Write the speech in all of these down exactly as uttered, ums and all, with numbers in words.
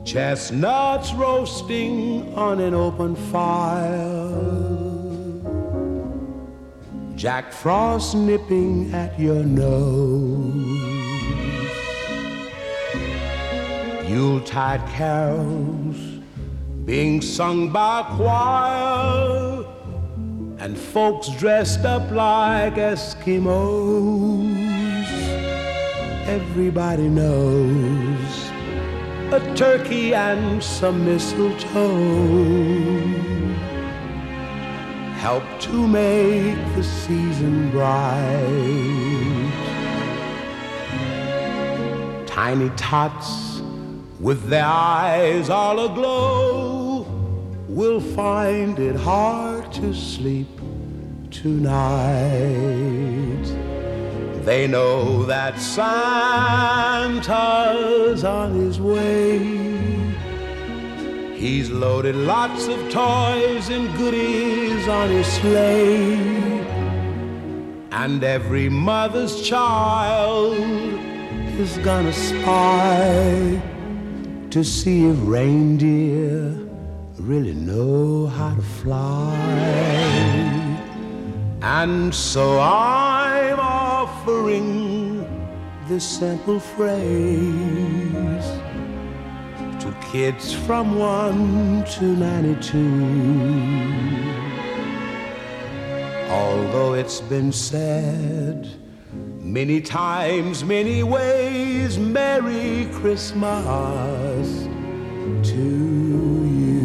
Chestnuts roasting on an open fire, Jack Frost nipping at your nose, Yuletide carols being sung by a choir, and folks dressed up like Eskimos. Everybody knows a turkey and some mistletoe help to make the season bright. Tiny tots with their eyes all aglow will find it hard to sleep tonight. They know that Santa's on his way. He's loaded lots of toys and goodies on his sleigh, and every mother's child is gonna spy to see if reindeer really know how to fly. And so I'm offering this simple phrase to kids from one to ninety-two. Although it's been said many times, many ways, Merry Christmas to you.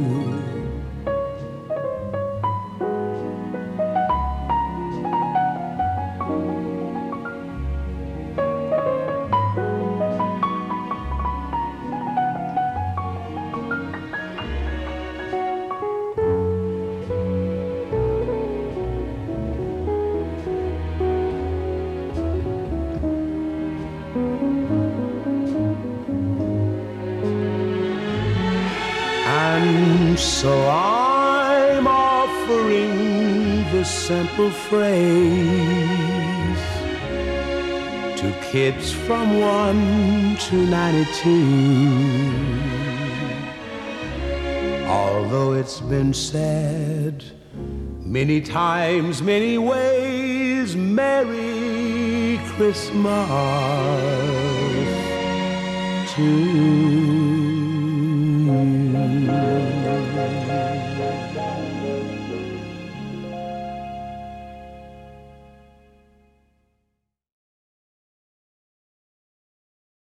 So I'm offering this simple phrase to kids from one to ninety-two. Although it's been said many times, many ways, Merry Christmas to you.